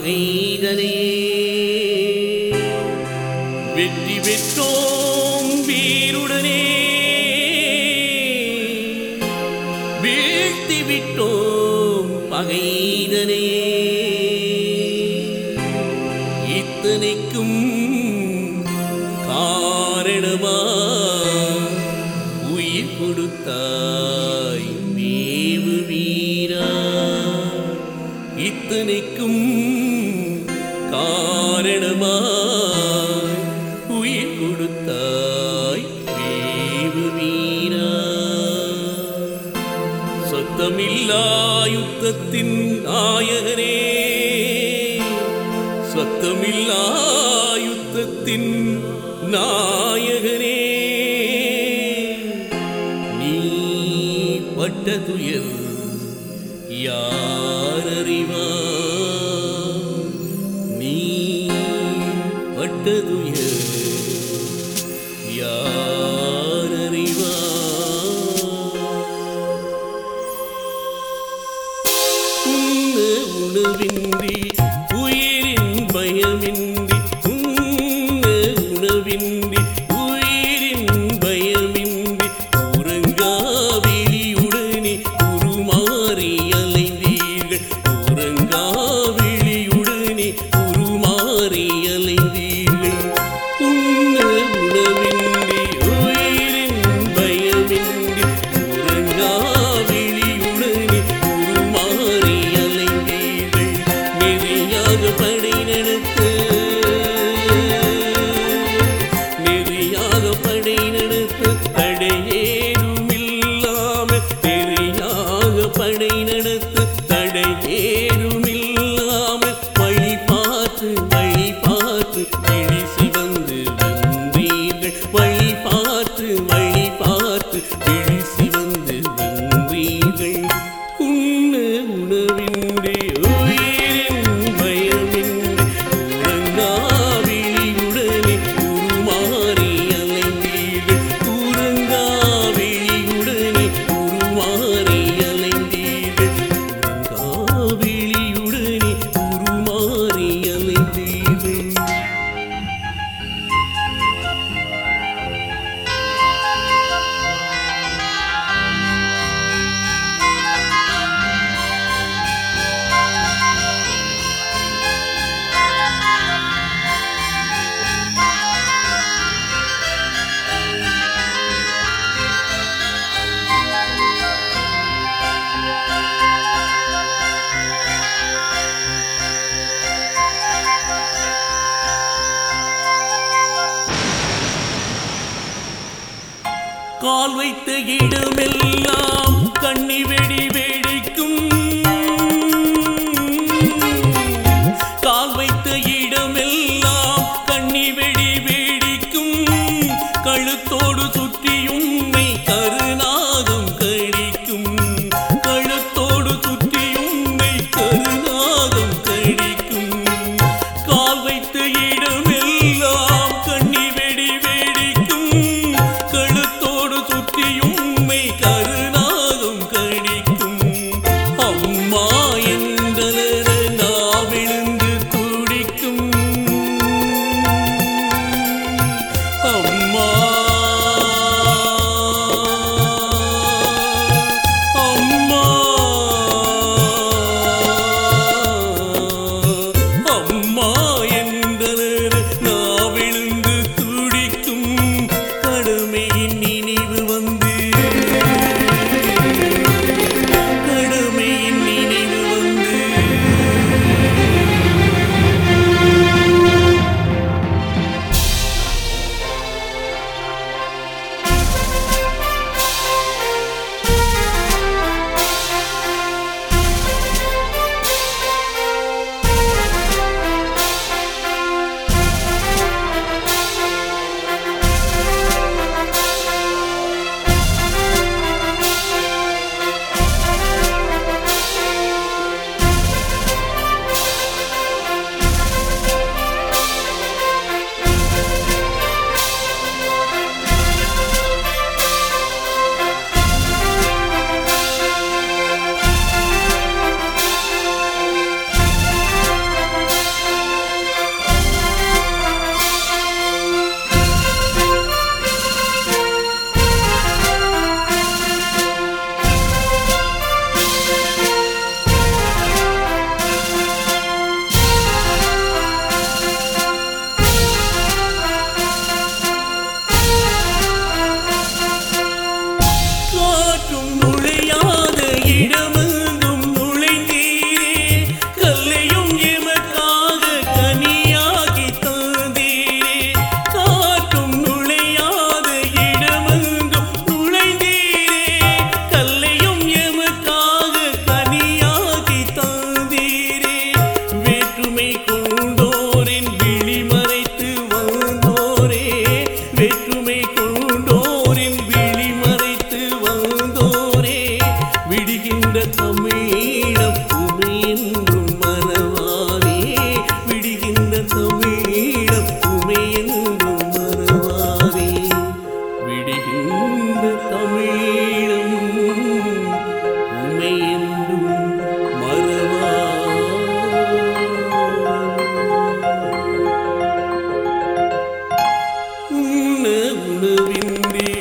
பகைதனே வெற்றி பெற்றோம் வீருடனே வீழ்த்தி விட்டோம் பகைதனே இத்தனைக்கும் காரணமா உயிர் கொடுத்தாய் மேவு வீரா இத்தனைக்கும் காரணமா உயிர் கொடுத்தாய் மேவு வீரா சொத்தமில்லா யுத்தத்தின் நாயகனே சொத்தமில்லா யுத்தத்தின் நாயகனே நீ பட்ட துயர் யார் அறிவார் நீ பட்ட துயர் யார் அறிவார் உணவின்றி உயிரின் பயமின்றி உணவின்றி உயிரின் பயமின்றி உறங்காவிழியுடனே உருமாறி அலைந்தீர்கள் உறங்காவிழியுடனே உருமாறி அலைந்தீர்கள் உணவின்றி உயிரின் பயமின்றி உறங்காவிழியுடனே உருமாறி அலைந்தீர்கள் நெறியாக படை நடத்த தடையேதுமில்லாமல் நெறியாக படை நடத்த தடையேதுமில்லாமல் வழி பார்த்து விழிசி வந்து வந்தீர்கள் வழி பார்த்து விழிசி வந்து வந்தீர்கள் உணவின்றி உயிரின் பயமின்றி உறங்காவிழியுடனே உருமாறி அலைந்தீர்கள் உறங்காவிழியுடனே உருமாறி அலைந்தீர்கள் உறங்காவிழியுடனே உருமாறி அலைந்தீர்கள் கால் வைத்த இடமெல்லாம் கண்ணி வெடி வெடிக்கும் கால் வைத்த இடமெல்லாம் கண்ணி வெடி வெடிக்கும் கழுத்தோடு சுற்றியும் மெய் கருநாகம் கழிக்கும் கழுத்தோடு சுற்றியும் மெய் கருநாகம் கழிக்கும் கால் வைத்த இடமெல்லாம் கண்ணி வெடி வெடிக்கும் கழுத்தோடு சுற்றியும் மெய் காற்றும் நுழையாத இடமெங்கும் நுழைந்தீரே கல்லையும் எமக்காக கனியாகி தந்தீரே காற்றும் நுழையாத இடமெங்கும் நுழைந்தீரே கல்லையும் எமக்காக கனியாகி தந்தீரே வேற்றுமை கொண்டோரின் விழி மறைத்து வந்தோரே வேற்றுமை கொண்டோரின் விழி மறைத்து வந்தோரே விடுகின்ற தமிழம் உமை என்றும் மறவாரே விடுகின்ற தமிழம் உமை என்றும் மறவாரே விடுகின்ற தமிழம் உமை என்றும் மறவாரே உணவின்றி